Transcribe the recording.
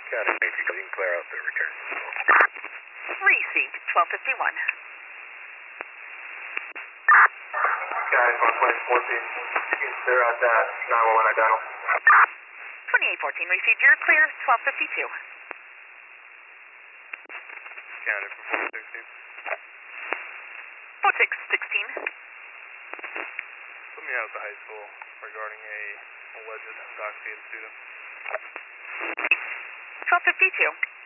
Got it, Major. You can clear out the return. Receipt 1251. Got it, 12014. You can clear out that 911 identical. 2814 received. You're clear 1252. Counted for 416. 4616. Put me out at the high school regarding a alleged intoxicated student. 1252.